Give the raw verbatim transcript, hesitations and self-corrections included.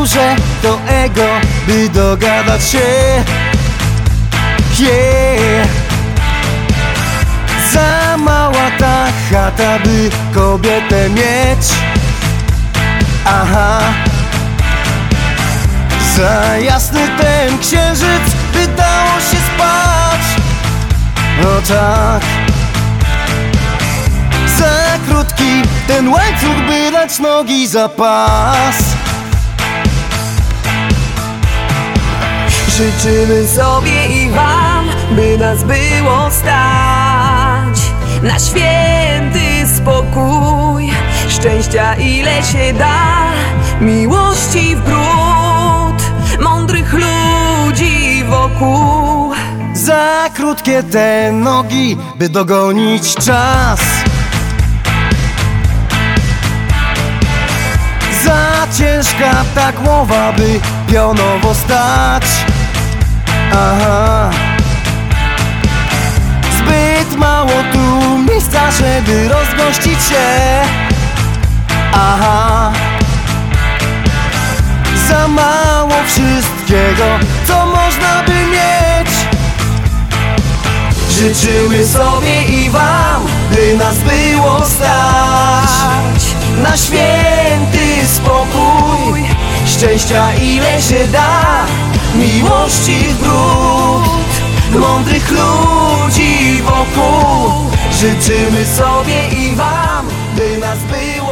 duże to ego, by dogadać się. Yeah. Za mała ta chata, by kobietę mieć. Aha. Za jasny ten księżyc, by dało się spać. O tak. Za krótki ten łańcuch, by dać nogi za pas. Życzymy sobie i wam, by nas było stać na święty spokój, szczęścia ile się da, miłości w bród, mądrych ludzi wokół. Za krótkie te nogi, by dogonić czas. Za ciężka ta głowa, by pionowo stać. Aha. Zbyt mało tu miejsca, żeby rozgościć się. Aha. Za mało wszystkiego, co można by mieć. Życzymy sobie i wam, by nas było stać na święty spokój, szczęścia ile się da, miłości w bród, mądrych ludzi wokół. Życzymy sobie i wam, by nas było